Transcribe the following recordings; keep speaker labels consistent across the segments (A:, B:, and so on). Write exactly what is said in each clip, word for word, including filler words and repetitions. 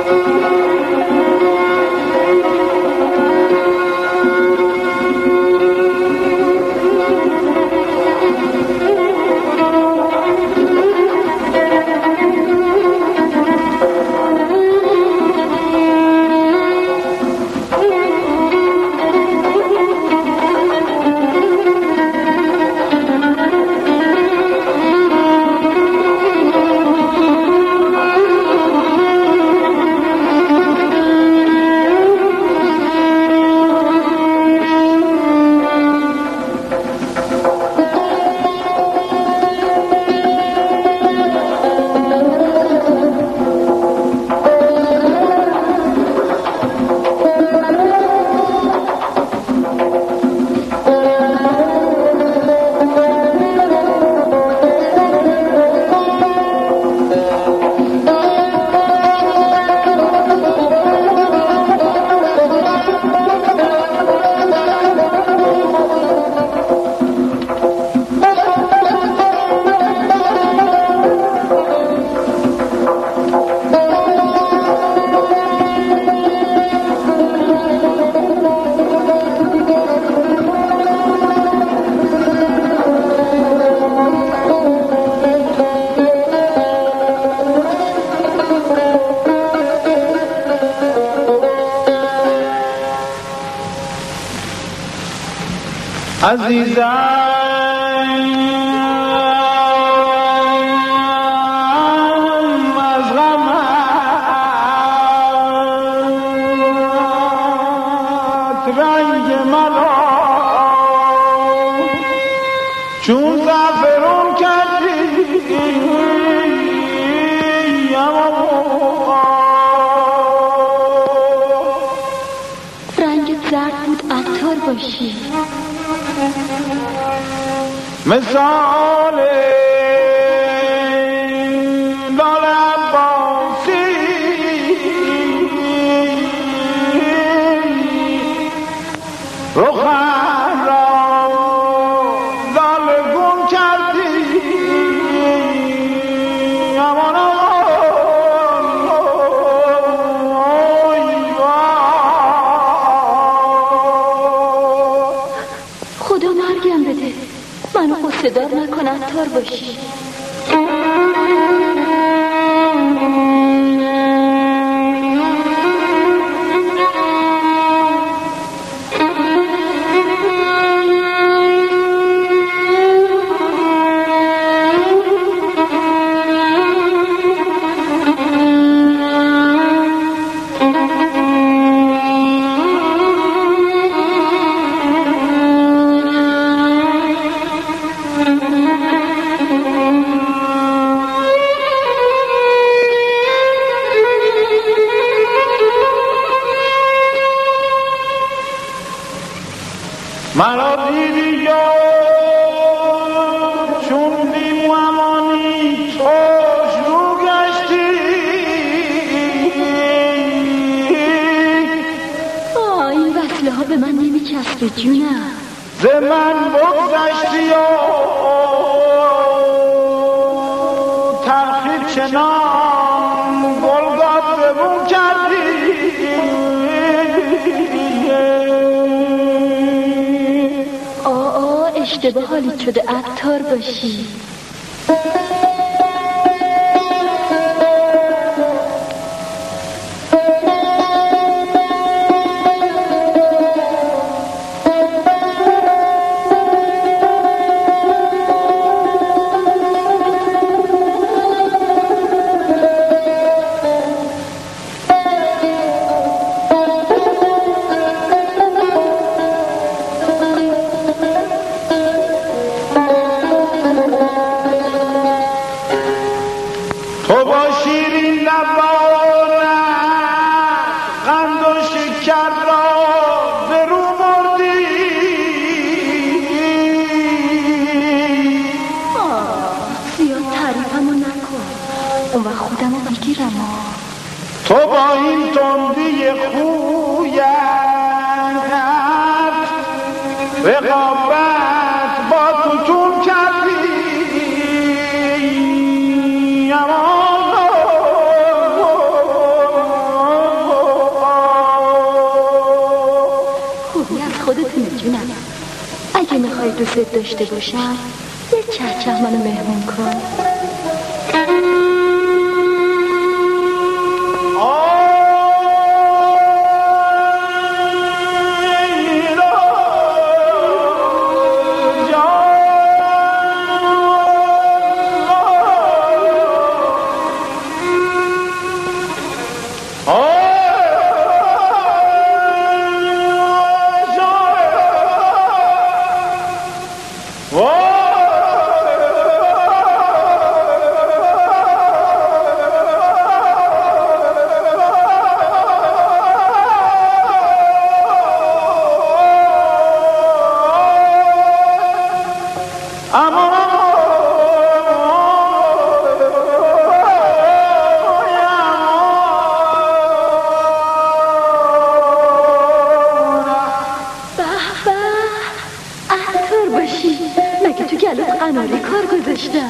A: عزیزم از غمت رنگ مرا چون زعفران کردی
B: رنگت زرد بود عطار باشی
A: مثال لال عباسی رخم را لال گون کردی امان
B: خدا مرگم بده منو قصه دار نکن عطار باشی
A: مرا دیدی یا چون بیم و امانی توش رو گشتی
B: آه این وصله ها به من نمی چسبه جونم
A: ز من بگذشتی یا ترخی چنان گلگات ببون کردی
B: اشتباه حالیت شده عطار باشی
A: تو با شیرین لبانت قند و شکر را به رو بردی
B: زیاد تعریفمو نکن اون وقت خودمو بگیرم
A: تو با این تندی خویت رقابت با توتون کردی
B: میخوای دوست داشته باشم یه چهچه منو مهمون کن.
C: قناری کار گذاشتم.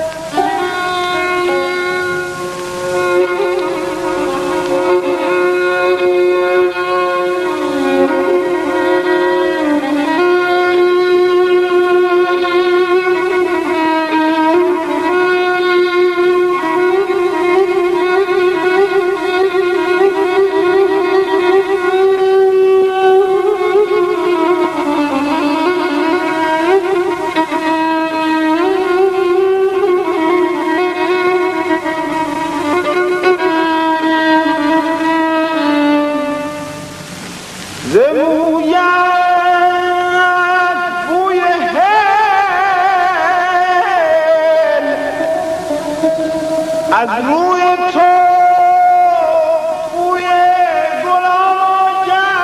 A: از روی تو بوی گلان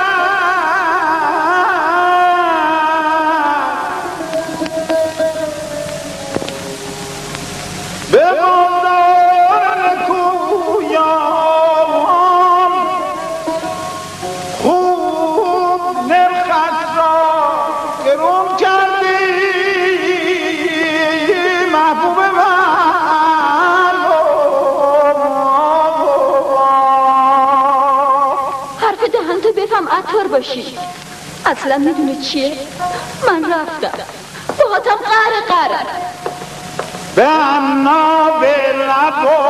A: به ماندان کویان خوب نرخت را گرون کردی محبوب من.
B: عطار باشی اصلا میدونه چیه؟ من رفتم باهاتم قهر قهر
A: به امنا به لبا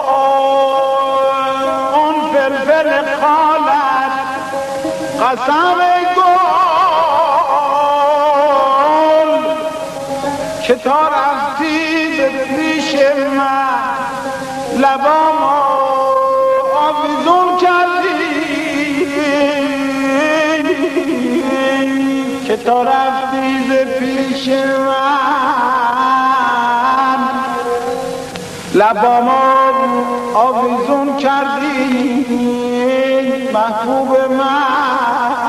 A: اون فلفل خالت قسم گل که تا رفتی به پیش من لبامو آویزون کردی که تا رفتی ز پیش من لبامو آویزون کردی محبوب من.